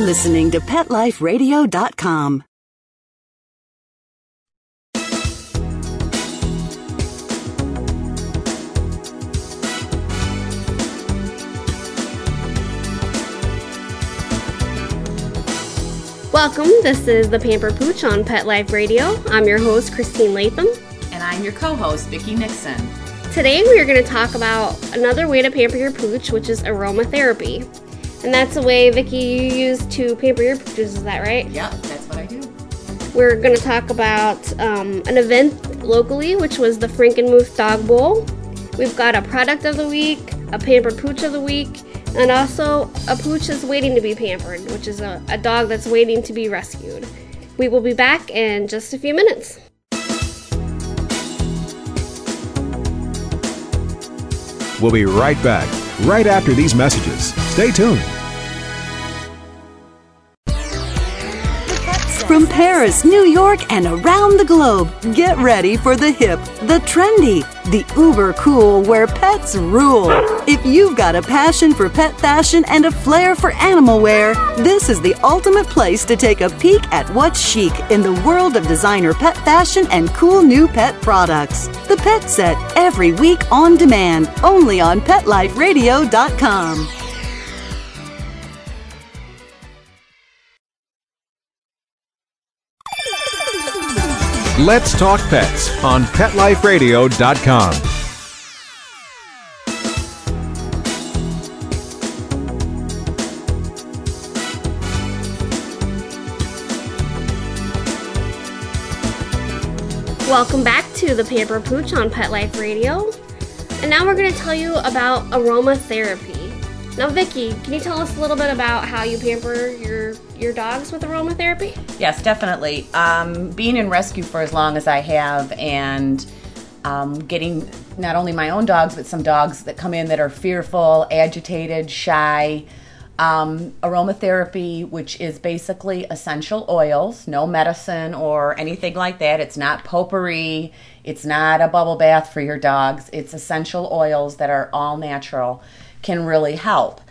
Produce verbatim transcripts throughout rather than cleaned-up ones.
listening to pet life radio dot com. Welcome, this is the Pamper Pooch on Pet Life Radio. I'm your host, Christine Latham. And I'm your co-host, Vicki Nixon. Today we are going to talk about another way to pamper your pooch, which is aromatherapy. And that's a way, Vicki, you use to pamper your pooches, is that right? Yep, that's what I do. We're going to talk about um, an event locally, which was the Frankenmuth Dog Bowl. We've got a product of the week, a pampered pooch of the week, and also a pooch that's waiting to be pampered, which is a, a dog that's waiting to be rescued. We will be back in just a few minutes. We'll be right back, right after these messages. Stay tuned. From Paris, New York, and around the globe, get ready for the hip, the trendy, the uber cool where pets rule. If you've got a passion for pet fashion and a flair for animal wear, this is the ultimate place to take a peek at what's chic in the world of designer pet fashion and cool new pet products. The Pet Set, every week on demand, only on pet life radio dot com. Let's Talk Pets on pet life radio dot com. Welcome back to the Pamper Pooch on Pet Life Radio. And now we're going to tell you about aromatherapy. Now, Vicki, can you tell us a little bit about how you pamper your, your dogs with aromatherapy? Yes, definitely. Um, being in rescue for as long as I have and um, getting not only my own dogs, but some dogs that come in that are fearful, agitated, shy. Um, aromatherapy, which is basically essential oils, no medicine or anything like that. It's not potpourri. It's not a bubble bath for your dogs. It's essential oils that are all natural, can really help.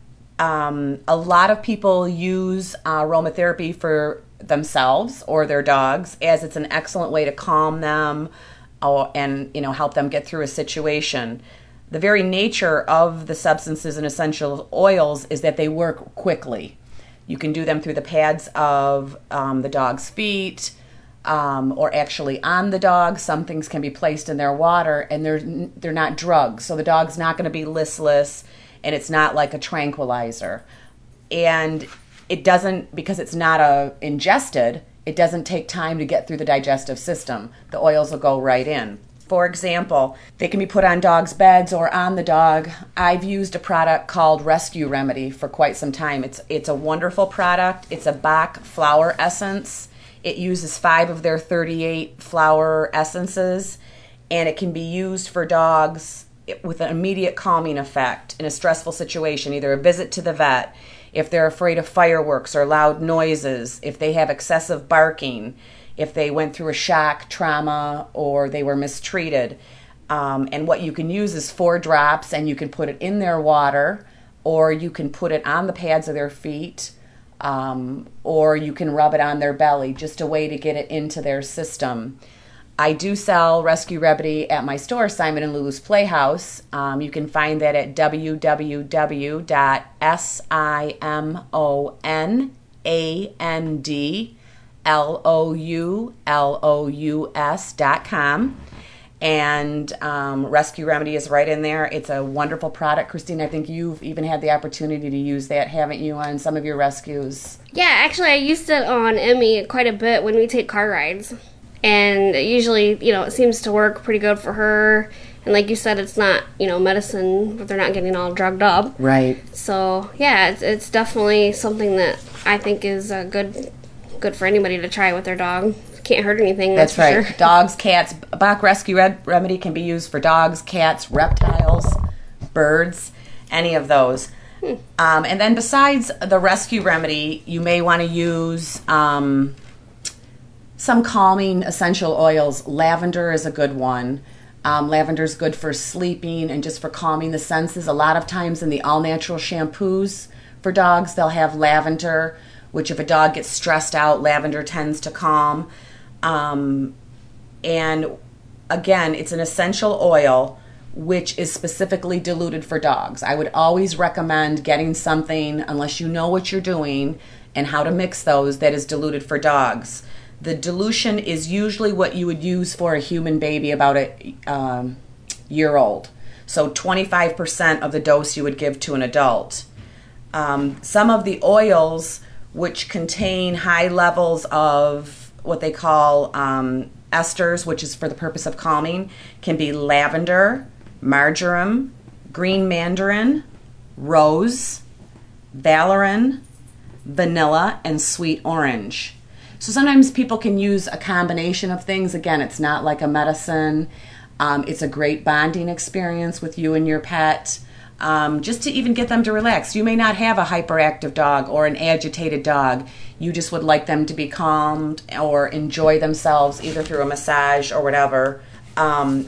Um, a lot of people use uh, aromatherapy for themselves or their dogs, as it's an excellent way to calm them or, and you know help them get through a situation. The very nature of the substances and essential oils is that they work quickly. You can do them through the pads of um, the dog's feet um, or actually on the dog. Some things can be placed in their water, and they're, they're not drugs. So the dog's not going to be listless, and it's not like a tranquilizer. And it doesn't, because it's not a ingested, it doesn't take time to get through the digestive system. The oils will go right in. For example, they can be put on dogs' beds or on the dog. I've used a product called Rescue Remedy for quite some time. It's it's a wonderful product. It's a Bach flower essence. It uses five of their thirty-eight flower essences, and it can be used for dogs with an immediate calming effect in a stressful situation, either a visit to the vet, if they're afraid of fireworks or loud noises, if they have excessive barking, if they went through a shock, trauma, or they were mistreated. Um, and what you can use is four drops, and you can put it in their water, or you can put it on the pads of their feet, um, or you can rub it on their belly, just a way to get it into their system. I do sell Rescue Remedy at my store, Simon and Lulu's Playhouse. Um, you can find that at w w w dot simon and L O U L O U S dot com. And um, Rescue Remedy is right in there. It's a wonderful product. Christine, I think you've even had the opportunity to use that, haven't you, on some of your rescues? Yeah, actually, I used it on Emmy quite a bit when we take car rides. And usually, you know, it seems to work pretty good for her. And like you said, it's not, you know, medicine, but they're not getting all drugged up. Right. So, yeah, it's, it's definitely something that I think is a good... good for anybody to try with their dog. Can't hurt anything, that's, that's right. For sure. Dogs, cats. Bach Rescue Red Remedy can be used for dogs, cats, reptiles, birds, any of those. Hmm. Um, and then besides the Rescue Remedy, you may want to use um, some calming essential oils. Lavender is a good one. Um, lavender is good for sleeping and just for calming the senses. A lot of times in the all-natural shampoos for dogs, they'll have lavender, which if a dog gets stressed out, lavender tends to calm. Um, and again, it's an essential oil which is specifically diluted for dogs. I would always recommend getting something, unless you know what you're doing and how to mix those, that is diluted for dogs. The dilution is usually what you would use for a human baby about a um, year old. So twenty-five percent of the dose you would give to an adult. Um, some of the oils which contain high levels of what they call um, esters, which is for the purpose of calming, can be lavender, marjoram, green mandarin, rose, valerian, vanilla, and sweet orange. So sometimes people can use a combination of things. Again, it's not like a medicine. Um, it's a great bonding experience with you and your pet, um, just to even get them to relax. You may not have a hyperactive dog or an agitated dog. You just would like them to be calmed or enjoy themselves either through a massage or whatever. Um,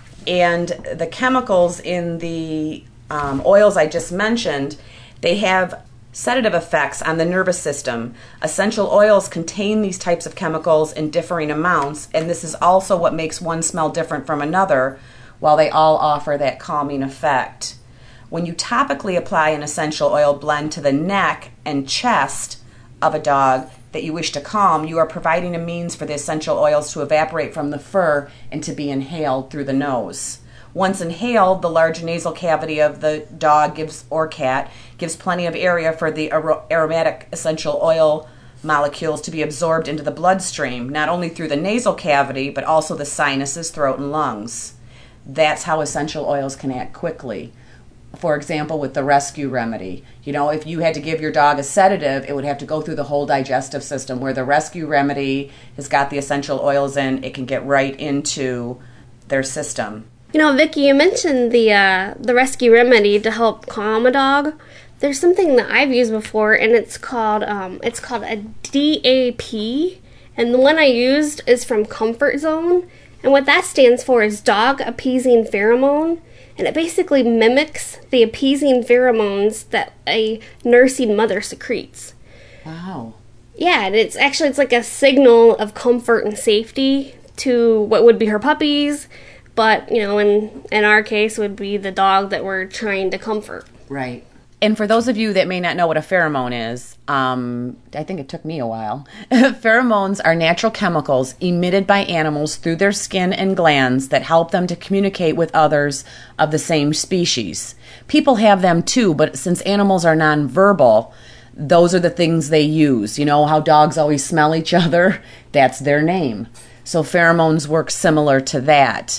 and the chemicals in the um, oils I just mentioned, they have sedative effects on the nervous system. Essential oils contain these types of chemicals in differing amounts, and this is also what makes one smell different from another, while they all offer that calming effect. When you topically apply an essential oil blend to the neck and chest of a dog that you wish to calm, you are providing a means for the essential oils to evaporate from the fur and to be inhaled through the nose. Once inhaled, the large nasal cavity of the dog gives or cat gives plenty of area for the aromatic essential oil molecules to be absorbed into the bloodstream, not only through the nasal cavity, but also the sinuses, throat, and lungs. That's how essential oils can act quickly. For example, with the rescue remedy, you know, if you had to give your dog a sedative, it would have to go through the whole digestive system, where the rescue remedy has got the essential oils in, it can get right into their system. You know, Vicki, you mentioned the uh, the rescue remedy to help calm a dog. There's something that I've used before, and it's called um, it's called a D A P, and the one I used is from Comfort Zone, and what that stands for is dog appeasing pheromone, and it basically mimics the appeasing pheromones that a nursing mother secretes. Wow. Yeah, and it's actually it's like a signal of comfort and safety to what would be her puppies. But, you know, in, in our case, would be the dog that we're trying to comfort. Right. And for those of you that may not know what a pheromone is, um, I think it took me a while. Pheromones are natural chemicals emitted by animals through their skin and glands that help them to communicate with others of the same species. People have them too, but since animals are nonverbal, those are the things they use. You know how dogs always smell each other? That's their name. So pheromones work similar to that.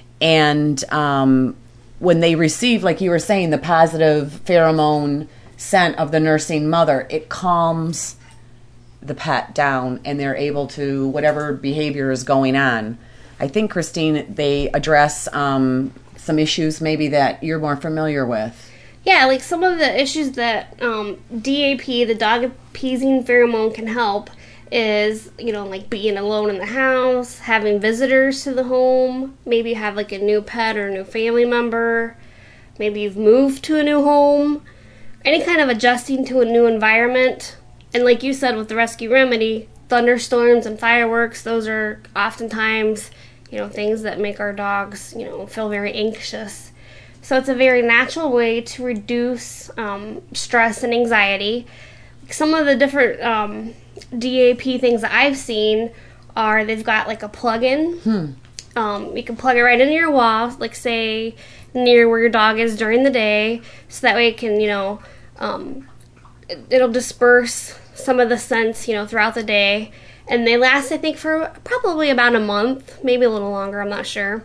And um, when they receive, like you were saying, the positive pheromone scent of the nursing mother, it calms the pet down and they're able to, whatever behavior is going on. I think, Christine, they address um, some issues maybe that you're more familiar with. Yeah, like some of the issues that um, D A P, the dog appeasing pheromone, can help is, you know, like being alone in the house, having visitors to the home, maybe you have like a new pet or a new family member, maybe you've moved to a new home, any kind of adjusting to a new environment. And like you said with the rescue remedy, thunderstorms and fireworks, those are oftentimes, you know, things that make our dogs, you know, feel very anxious. So it's a very natural way to reduce um, stress and anxiety. Some of the different um, D A P things that I've seen are they've got like a plug-in. Hmm. Um, you can plug it right into your wall, like say near where your dog is during the day, so that way it can, you know, um, it, it'll disperse some of the scents, you know, throughout the day. And they last, I think, for probably about a month, maybe a little longer, I'm not sure.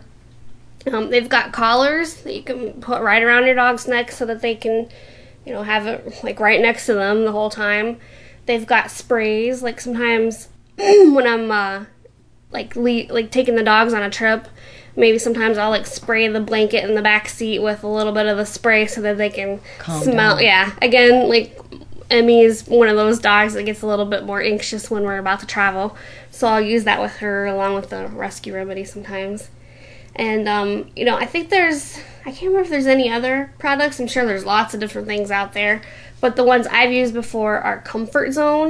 Um, they've got collars that you can put right around your dog's neck so that they can, you know, have it like right next to them the whole time. They've got sprays, like sometimes when I'm uh, like le- like taking the dogs on a trip, maybe sometimes I'll like spray the blanket in the back seat with a little bit of the spray so that they can calm smell. down. Yeah, again, like Emmy is one of those dogs that gets a little bit more anxious when we're about to travel, so I'll use that with her along with the rescue remedy sometimes. And, um, you know, I think there's, I can't remember if there's any other products. I'm sure there's lots of different things out there. But the ones I've used before are Comfort Zone.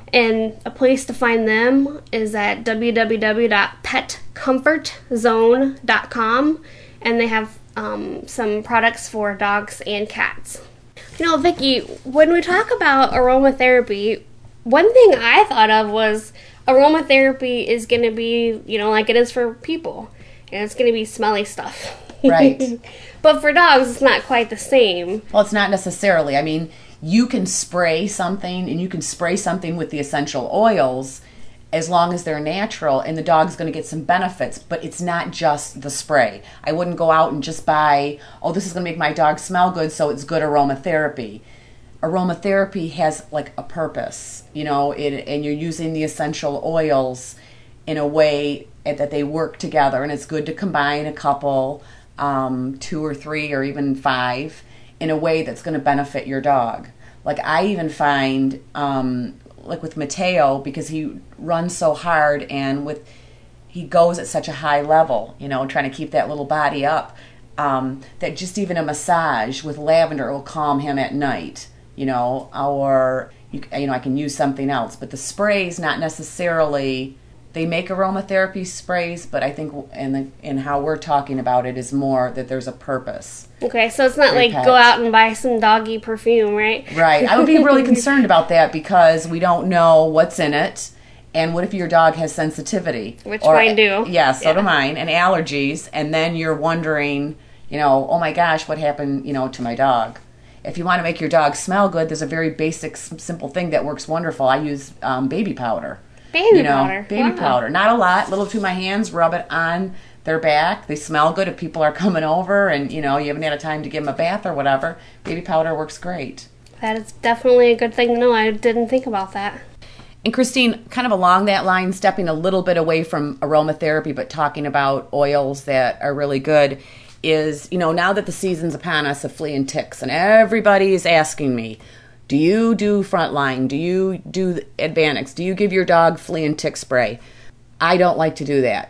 And a place to find them is at w w w dot pet comfort zone dot com, and they have um, some products for dogs and cats. You know, Vicki, when we talk about aromatherapy, one thing I thought of was aromatherapy is going to be, you know, like it is for people, and it's going to be smelly stuff. Right. But for dogs, it's not quite the same. Well, it's not necessarily. I mean, you can spray something, and you can spray something with the essential oils as long as they're natural, and the dog's going to get some benefits. But it's not just the spray. I wouldn't go out and just buy, oh, this is going to make my dog smell good, so it's good aromatherapy. Aromatherapy has like a purpose, you know, it, and you're using the essential oils in a way that they work together, and it's good to combine a couple, um, two or three or even five, in a way that's going to benefit your dog. Like I even find, um, like with Mateo, because he runs so hard and with he goes at such a high level, you know, trying to keep that little body up, um, that just even a massage with lavender will calm him at night, you know, or you, you know, I can use something else. But the sprays, not necessarily. They make aromatherapy sprays, but I think in the, in how we're talking about it is more that there's a purpose. Okay, so it's not like pet. go out and buy some doggy perfume, right? Right. I would be really concerned about that because we don't know what's in it, and what if your dog has sensitivity? Which or, mine do. Yeah, so Yeah. do mine, and allergies, and then you're wondering, you know, oh my gosh, what happened, you know, to my dog? If you want to make your dog smell good, there's a very basic, s- simple thing that works wonderful. I use um, baby powder. Baby you know, powder. Baby Wow. powder. Not a lot. Little to my hands. Rub it on their back. They smell good if people are coming over and, you know, you haven't had a time to give them a bath or whatever. Baby powder works great. That is definitely a good thing to know. I didn't think about that. And Christine, kind of along that line, stepping a little bit away from aromatherapy, but talking about oils that are really good, is, you know, now that the season's upon us of flea and ticks, and everybody is asking me, do you do Frontline? Do you do Advanix? Do you give your dog flea and tick spray? I don't like to do that.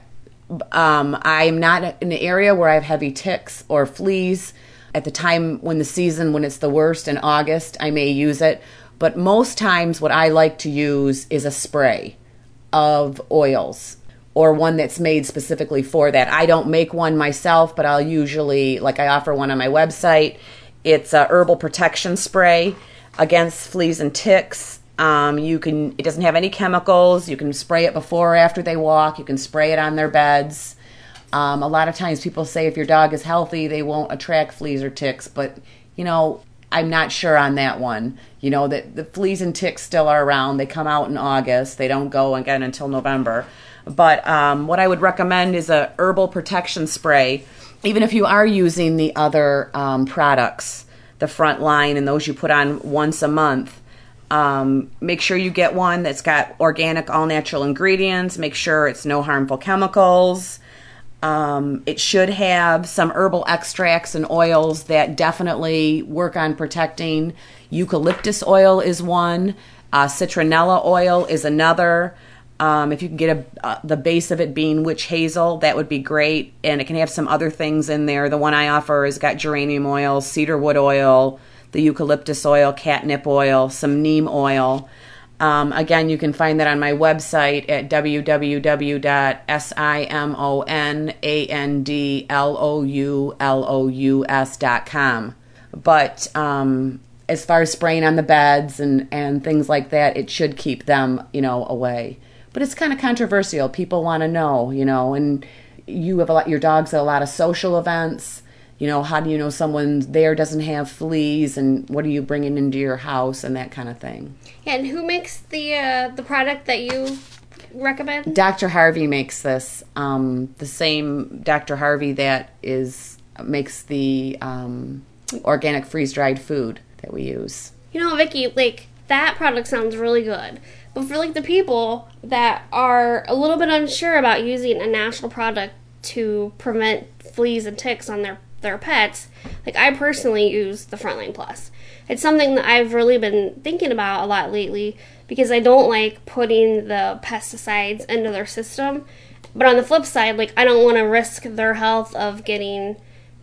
Um, I'm not in an area where I have heavy ticks or fleas. At the time when the season, when it's the worst in August, I may use it. But most times what I like to use is a spray of oils or one that's made specifically for that. I don't make one myself, but I'll usually, like I offer one on my website. It's a herbal protection spray against fleas and ticks. Um, you can. It doesn't have any chemicals. You can spray it before or after they walk. You can spray it on their beds. Um, a lot of times people say if your dog is healthy, they won't attract fleas or ticks. But, you know, I'm not sure on that one. You know, that the fleas and ticks still are around. They come out in August. They don't go again until November. But um, what I would recommend is a herbal protection spray, even if you are using the other um, products, the Frontline and those you put on once a month. Um, make sure you get one that's got organic, all-natural ingredients. Make sure it's no harmful chemicals. Um, it should have some herbal extracts and oils that definitely work on protecting. Eucalyptus oil is one. Uh, citronella oil is another. Um, if you can get a, uh, the base of it being witch hazel, that would be great. And it can have some other things in there. The one I offer has got geranium oil, cedarwood oil, the eucalyptus oil, catnip oil, some neem oil. Um, again, you can find that on my website at w w w dot simonandlous dot com. But um, as far as spraying on the beds and, and things like that, it should keep them, you know, away. But it's kind of controversial. People want to know, you know, and you have a lot, your dog's at a lot of social events. You know, how do you know someone there doesn't have fleas, and what are you bringing into your house and that kind of thing. Yeah, and who makes the uh, the product that you recommend? Doctor Harvey makes this. Um, the same Doctor Harvey that is makes the um, organic freeze-dried food that we use. You know, Vicki, like, that product sounds really good. But for, like, the people that are a little bit unsure about using a natural product to prevent fleas and ticks on their, their pets, like, I personally use the Frontline Plus. It's something that I've really been thinking about a lot lately because I don't like putting the pesticides into their system. But on the flip side, like, I don't want to risk their health of getting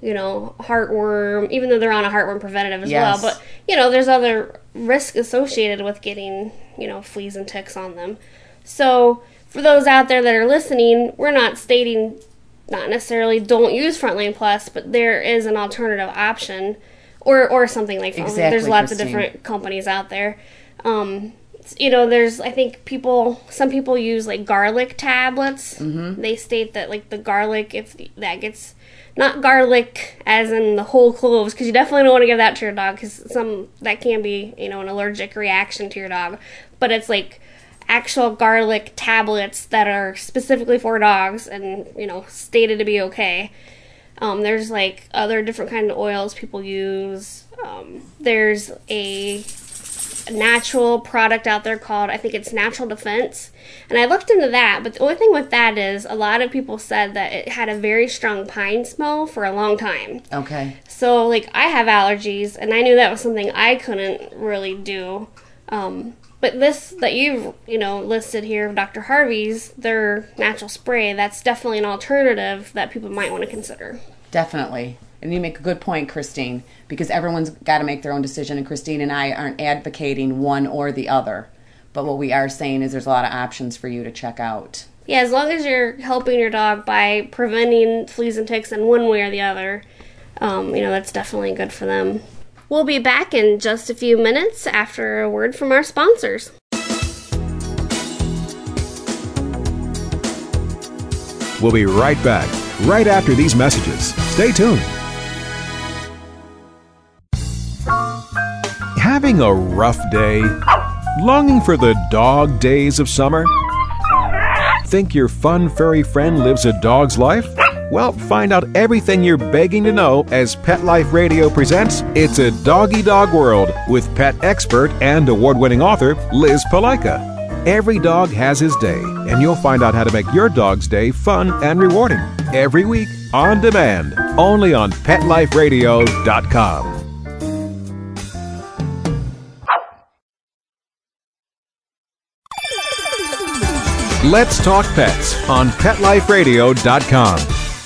you know, heartworm, even though they're on a heartworm preventative as Yes. well. But, you know, there's other risk associated with getting, you know, fleas and ticks on them. So for those out there that are listening, we're not stating not necessarily don't use Frontline Plus, but there is an alternative option, or or something like that. Exactly, There's lots Christine. of different companies out there. Um, you know, there's, I think people, some people use like garlic tablets. Mm-hmm. They state that like the garlic, if that gets, not garlic as in the whole cloves, because you definitely don't want to give that to your dog, because some, that can be, you know, an allergic reaction to your dog. But it's like actual garlic tablets that are specifically for dogs and, you know, stated to be okay. Um, there's like other different kind of oils people use. Um, there's a natural product out there called, I think it's Natural Defense, and I looked into that, but the only thing with that is a lot of people said that it had a very strong pine smell for a long time. Okay. So like I have allergies, and I knew that was something I couldn't really do. Um, but this that you've, you know, listed here, Doctor Harvey's, their natural spray, that's definitely an alternative that people might want to consider. Definitely. And you make a good point, Christine, because everyone's got to make their own decision, and Christine and I aren't advocating one or the other. But what we are saying is there's a lot of options for you to check out. Yeah, as long as you're helping your dog by preventing fleas and ticks in one way or the other, um, you know, that's definitely good for them. We'll be back in just a few minutes after a word from our sponsors. We'll be right back, right after these messages. Stay tuned. Having a rough day? Longing for the dog days of summer? Think your fun furry friend lives a dog's life? Well, find out everything you're begging to know as Pet Life Radio presents It's a Doggy Dog World with pet expert and award-winning author Liz Palaika. Every dog has his day, and you'll find out how to make your dog's day fun and rewarding. Every week, on demand, only on pet life radio dot com. Let's Talk Pets on pet life radio dot com.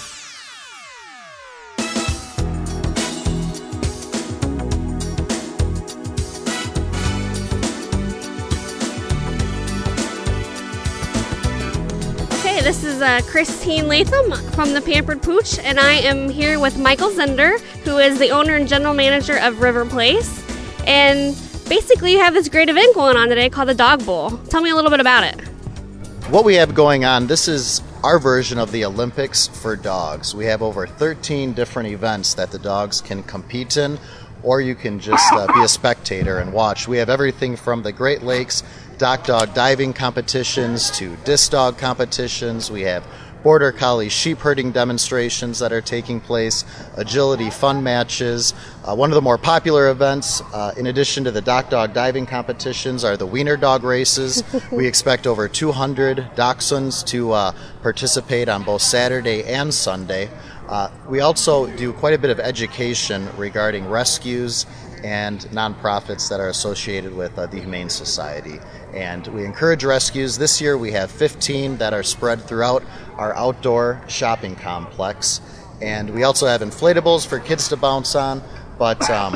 Okay, this is uh, Christine Latham from the Pampered Pooch, and I am here with Michael Zender, who is the owner and general manager of River Place. And basically, you have this great event going on today called the Dog Bowl. Tell me a little bit about it. What we have going on, this is our version of the Olympics for dogs. We have over thirteen different events that the dogs can compete in, or you can just uh, be a spectator and watch. We have everything from the Great Lakes Dock Dog diving competitions to disc dog competitions. We have Border Collie sheep herding demonstrations that are taking place, agility fun matches. Uh, one of the more popular events, uh, in addition to the Dock Dog diving competitions, are the Wiener Dog races. We expect over two hundred dachshunds to uh, participate on both Saturday and Sunday. Uh, we also do quite a bit of education regarding rescues and nonprofits that are associated with uh, the Humane Society. And we encourage rescues. This year we have fifteen that are spread throughout our outdoor shopping complex. And we also have inflatables for kids to bounce on, but um,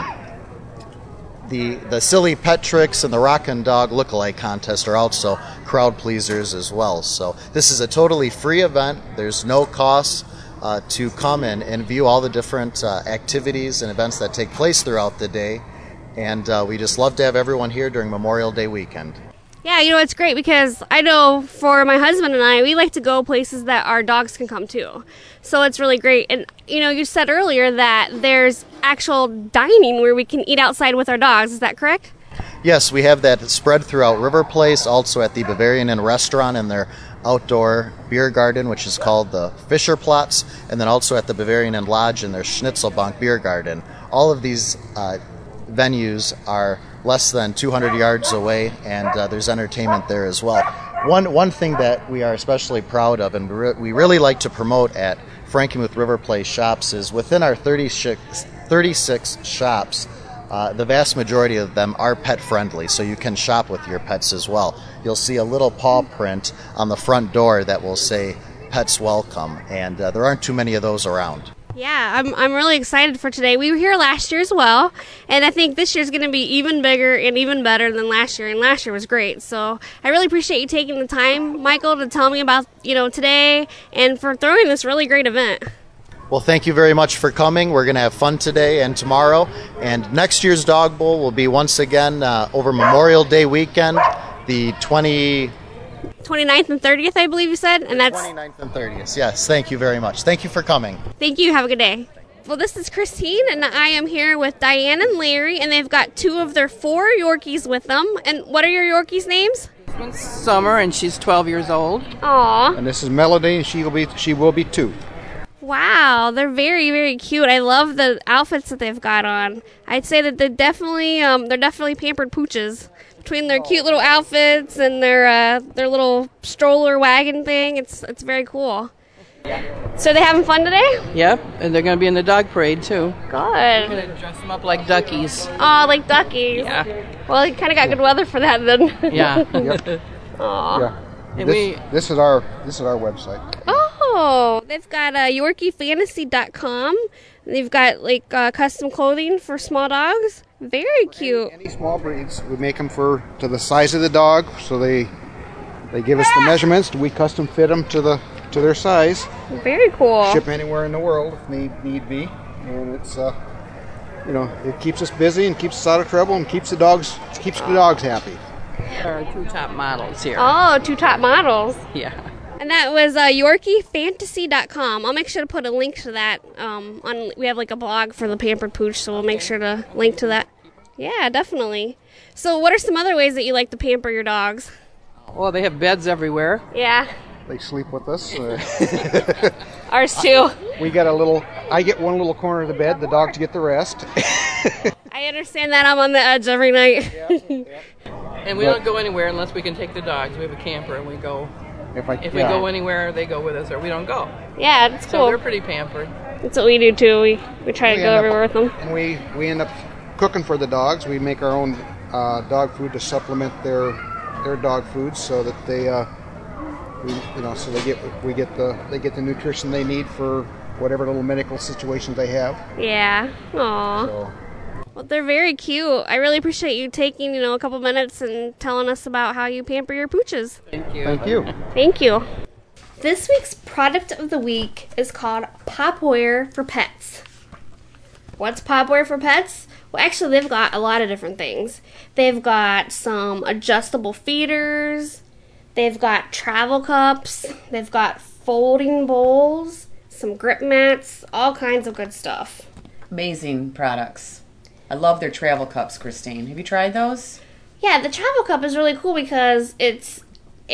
the the silly pet tricks and the Rockin' Dog Lookalike contest are also crowd pleasers as well. So this is a totally free event. There's no cost uh, to come in and view all the different uh, activities and events that take place throughout the day. And uh, we just love to have everyone here during Memorial Day weekend. Yeah, you know, it's great because I know for my husband and I, we like to go places that our dogs can come to. So it's really great. And, you know, you said earlier that there's actual dining where we can eat outside with our dogs. Is that correct? Yes, we have that spread throughout River Place, also at the Bavarian Inn restaurant and their outdoor beer garden, which is called the Fischer Platz, and then also at the Bavarian Inn Lodge and their Schnitzelbank beer garden. All of these uh, venues are less than two hundred yards away, and uh, there's entertainment there as well. One one thing that we are especially proud of, and we, re- we really like to promote at Frankenmuth River Place shops, is within our thirty-six, thirty-six shops, uh, the vast majority of them are pet friendly, so you can shop with your pets as well. You'll see a little paw print on the front door that will say "Pets Welcome," and uh, there aren't too many of those around. Yeah, I'm I'm really excited for today. We were here last year as well, and I think this year's going to be even bigger and even better than last year, and last year was great. So I really appreciate you taking the time, Michael, to tell me about, you know, today and for throwing this really great event. Well, thank you very much for coming. We're going to have fun today and tomorrow, and next year's Dog Bowl will be once again uh, over Memorial Day weekend, the twenty twenty-ninth and thirtieth, I believe you said, and that's twenty-ninth and thirtieth. Yes, thank you very much. Thank you for coming. Thank you. Have a good day. Well, this is Christine, and I am here with Diane and Larry, and they've got two of their four Yorkies with them. And what are your Yorkies' names? This one's Summer, and she's twelve years old. Aw. And this is Melody, and she will be she will be two. Wow, they're very, very cute. I love the outfits that they've got on. I'd say that they're definitely um, they're definitely pampered pooches. Between their cute little outfits and their uh, their little stroller wagon thing, it's it's very cool. So they having fun today? Yep, and they're going to be in the dog parade, too. Good. We're going to dress them up like duckies. Oh, like duckies. Yeah. Well, you kind of got good weather for that then. Yeah. Yep. Aw. Yeah. And This, we, this is our this is our website. Oh, they've got uh, Yorkie Fantasy dot com. They've got like uh, custom clothing for small dogs. Very cute. Any small breeds, we make them for to the size of the dog, so they they give us the measurements. We custom fit them to the to their size. Very cool. Ship anywhere in the world if need need be, and it's uh you know it keeps us busy and keeps us out of trouble and keeps the dogs keeps the dogs happy. there are two top models here. Oh, two top models. Yeah. And that was uh, Yorkie Fantasy dot com. I'll make sure to put a link to that. Um, on we have like a blog for the Pampered Pooch, so we'll make sure to link to that. Yeah, definitely. So what are some other ways that you like to pamper your dogs? Well, they have beds everywhere. Yeah, They sleep with us. Uh, ours too. we got a little. I get one little corner of the bed. The dogs get the rest. I understand that. I'm on the edge every night. And we don't go anywhere unless we can take the dogs. We have a camper, and we go. If I If yeah. we go anywhere, they go with us, or we don't go. Yeah, it's So cool. they're pretty pampered. That's what we do too. We we try to We go end up- everywhere with them. And we, we end up cooking for the dogs. We make our own uh, dog food to supplement their their dog food, so that they, uh, we, you know, so they get we get the they get the nutrition they need for whatever little medical situations they have. Yeah. Aw. So Well, they're very cute. I really appreciate you taking, you know, a couple minutes and telling us about how you pamper your pooches. Thank you. thank you. Thank you. This week's product of the week is called Popware for Pets. What's Popware for Pets? Well, actually, they've got a lot of different things. They've got some adjustable feeders. They've got travel cups. They've got folding bowls, some grip mats, all kinds of good stuff. Amazing products. I love their travel cups, Christine. Have you tried those? Yeah, the travel cup is really cool because it's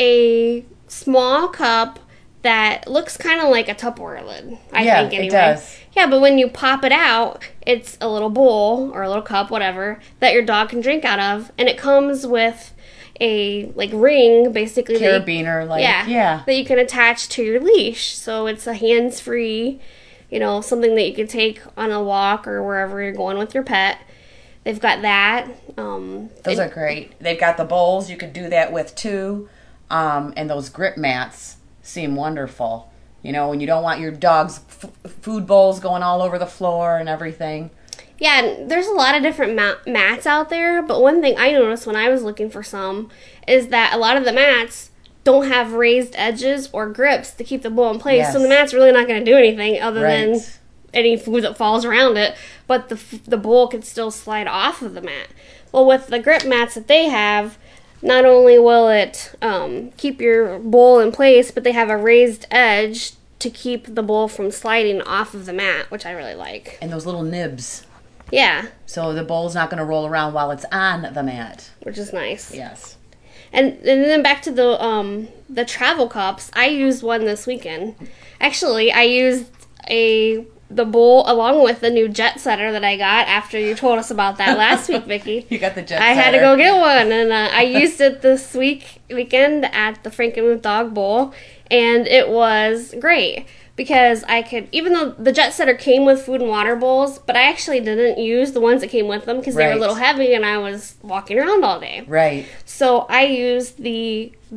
a small cup that looks kind of like a Tupperware lid, I Yeah, think, it anyway. does. Yeah, but when you pop it out, it's a little bowl or a little cup, whatever, that your dog can drink out of, and it comes with a, like, ring, basically. that you- Carabiner, like, yeah, yeah. that you can attach to your leash. So it's a hands-free, you know, something that you can take on a walk or wherever you're going with your pet. They've got that. Um, Those it- are great. They've got the bowls. You could do that with too. Um, and those grip mats seem wonderful. You know, when you don't want your dog's f- food bowls going all over the floor and everything. Yeah, and there's a lot of different mat- mats out there, but one thing I noticed when I was looking for some is that a lot of the mats don't have raised edges or grips to keep the bowl in place, so Yes. the mat's really not going to do anything other than Right. any food that falls around it, but the f- the bowl can still slide off of the mat. Well, with the grip mats that they have, not only will it um, keep your bowl in place, but they have a raised edge to keep the bowl from sliding off of the mat, which I really like. And those little nibs. Yeah, So the bowl's not going to roll around while it's on the mat. which is nice. Yes. And and then back to the um the travel cups. I used one this weekend. Actually, I used a the bowl along with the new jet setter that I got after you told us about that last week, Vicky. You got the jet I had to setter. go get one, and uh, I used it this week weekend at the Frankenmuth Dog Bowl, and it was great because I could, even though the jet setter came with food and water bowls, but I actually didn't use the ones that came with them because they were a Right. little heavy, and I was walking around all day. Right. So I used the the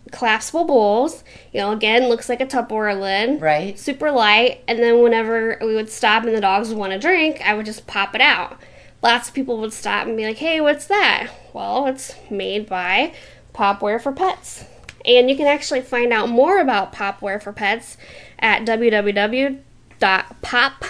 collapsible bowls. You know, again, looks like a Tupperware lid. Right. Super light. And then whenever we would stop and the dogs would want to drink, I would just pop it out. Lots of people would stop and be like, hey, what's that? Well, it's made by Popware for Pets. And you can actually find out more about Popware for Pets at w w w dot pop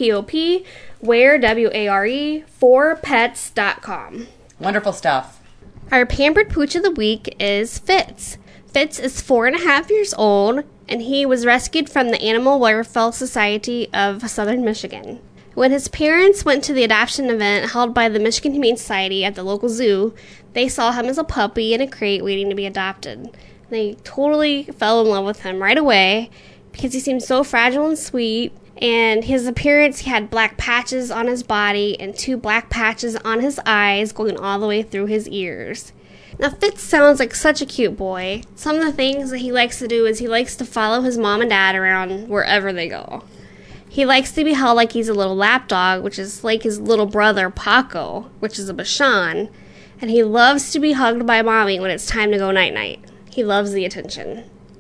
ware, W A R E, for pets dot com. Wonderful stuff. Our pampered pooch of the week is Fitz. Fitz is four and a half years old, and he was rescued from the Animal Welfare Society of Southern Michigan. When his parents went to the adoption event held by the Michigan Humane Society at the local zoo, they saw him as a puppy in a crate waiting to be adopted. They totally fell in love with him right away because he seemed so fragile and sweet, and his appearance, he had black patches on his body and two black patches on his eyes going all the way through his ears. Now, Fitz sounds like such a cute boy. Some of the things that he likes to do is he likes to follow his mom and dad around wherever they go. He likes to be held like he's a little lap dog, which is like his little brother, Paco, which is a Bichon. And he loves to be hugged by mommy when it's time to go night-night. He loves the attention.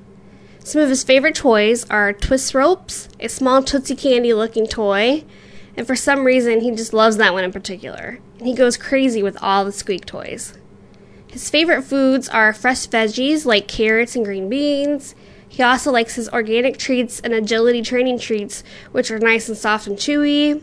Some of his favorite toys are Twist Ropes, a small Tootsie Candy-looking toy. And for some reason, he just loves that one in particular. And he goes crazy with all the squeak toys. His favorite foods are fresh veggies like carrots and green beans. He also likes his organic treats and agility training treats, which are nice and soft and chewy.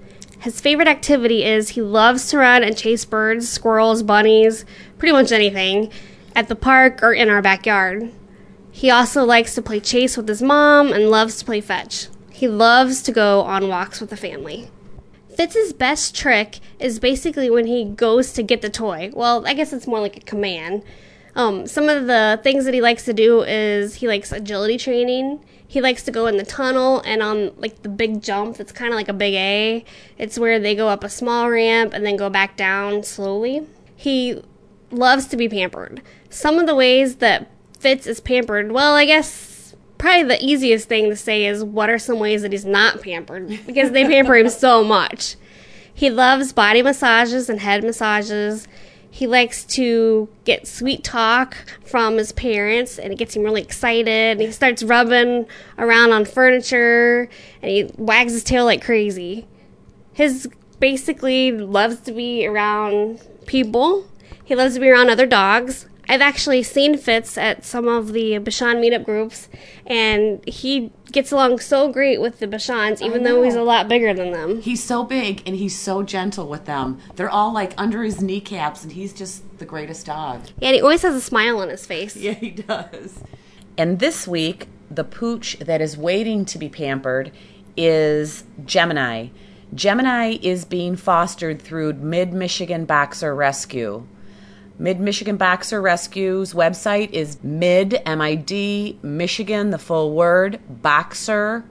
His favorite activity is he loves to run and chase birds, squirrels, bunnies, pretty much anything, at the park or in our backyard. He also likes to play chase with his mom and loves to play fetch. He loves to go on walks with the family. Fitz's best trick is basically when he goes to get the toy. Well, I guess it's more like a command. Um, some of the things that he likes to do is he likes agility training. He likes to go in the tunnel and on like the big jump that's kind of like a big A. It's where they go up a small ramp and then go back down slowly. He loves to be pampered. Some of the ways that Fitz is pampered, well, I guess probably the easiest thing to say is what are some ways that he's not pampered, because they pamper him so much. He loves body massages and head massages. He likes to get sweet talk from his parents, and it gets him really excited. And he starts rubbing around on furniture, and he wags his tail like crazy. His basically loves to be around people. He loves to be around other dogs. I've actually seen Fitz at some of the Bichon meetup groups, and he gets along so great with the Bichons, even though he's a lot bigger than them. He's so big, and he's so gentle with them. They're all, like, under his kneecaps, and he's just the greatest dog. Yeah, and he always has a smile on his face. Yeah, he does. And this week, the pooch that is waiting to be pampered is Gemini. Gemini is being fostered through Mid-Michigan Boxer Rescue. Mid-Michigan Boxer Rescue's website is mid, M I D, Michigan, the full word, boxer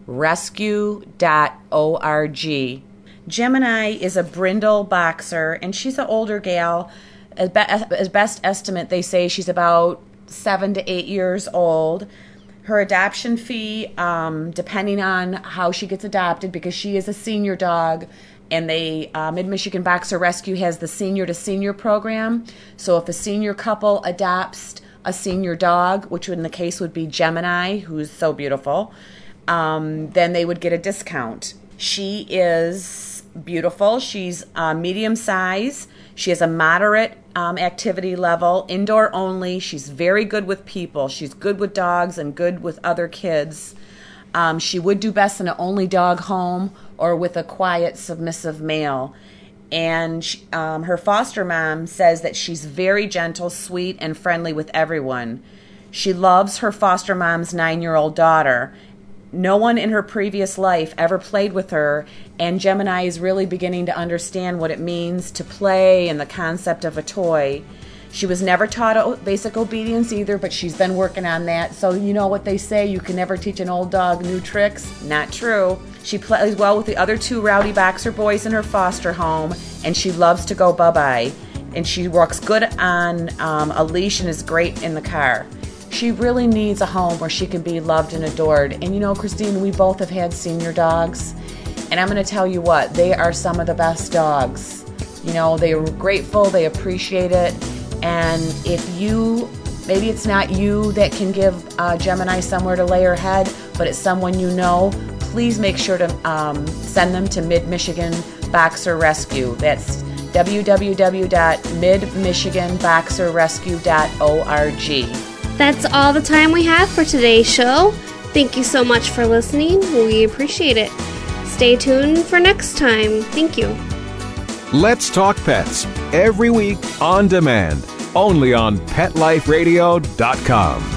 rescue dot org. Gemini is a brindle boxer, and she's an older gal. As, be- as best estimate, they say she's about seven to eight years old. Her adoption fee, um, depending on how she gets adopted, because she is a senior dog, and they uh, Mid-Michigan Boxer Rescue has the senior to senior program. So if a senior couple adopts a senior dog, which in the case would be Gemini, who's so beautiful, um, then they would get a discount. She is beautiful. She's uh, medium size. She has a moderate um, activity level, indoor only. She's very good with people. She's good with dogs and good with other kids. Um, she would do best in an only dog home or with a quiet, submissive male. And she, um, her foster mom says that she's very gentle, sweet, and friendly with everyone. She loves her foster mom's nine-year-old daughter. No one in her previous life ever played with her, and Gemini is really beginning to understand what it means to play and the concept of a toy. She was never taught basic obedience either, but she's been working on that. So you know what they say, you can never teach an old dog new tricks? Not true. She plays well with the other two rowdy boxer boys in her foster home, and she loves to go bye-bye. And she works good on um, a leash and is great in the car. She really needs a home where she can be loved and adored. And you know, Christine, we both have had senior dogs, and I'm going to tell you what, they are some of the best dogs. You know, they are grateful, they appreciate it. And if you maybe it's not you that can give uh, Gemini somewhere to lay her head, but it's someone you know, please make sure to um, send them to Mid-Michigan Boxer Rescue. That's w w w dot mid michigan boxer rescue dot org. That's all the time we have for today's show. Thank you so much for listening. We appreciate it. Stay tuned for next time. Thank you. Let's Talk Pets, every week on demand, only on pet life radio dot com.